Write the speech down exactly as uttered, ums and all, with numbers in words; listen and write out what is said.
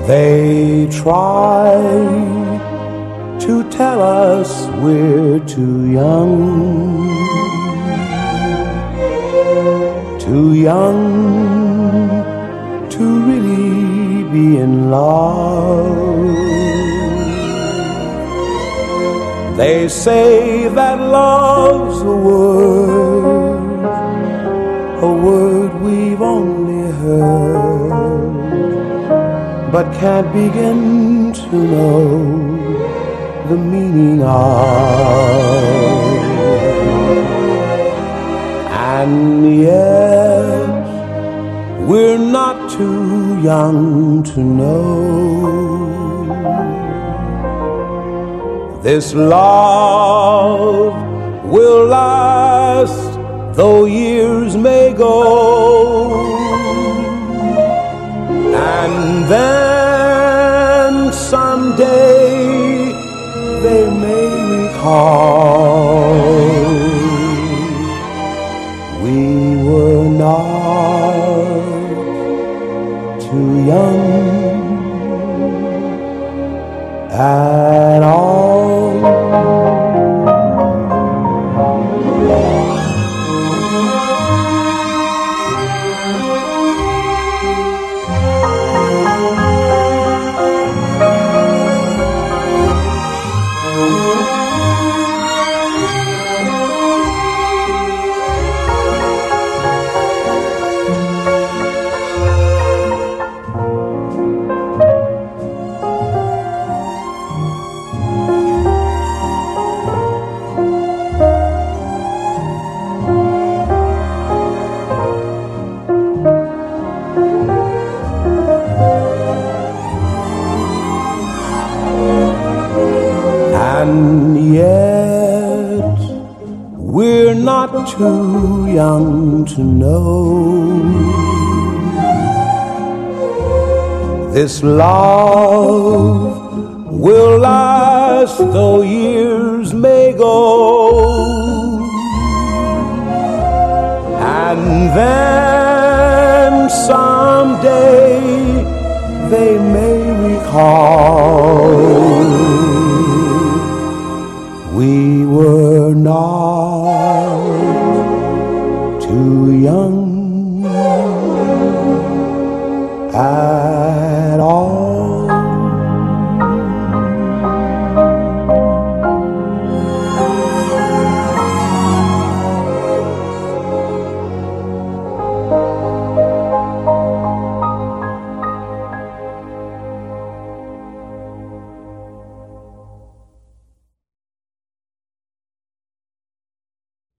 They try to tell us we're too young, too young to really be in love. They say that love's a word, a word we've only heard, but can't begin to know the meaning of. And yet we're not too young to know this love will last though years may go. And then someday they may recall we were not too young at all. And yet we're not too young to know this love will last though years may go. And then someday they may recall we were not too young. I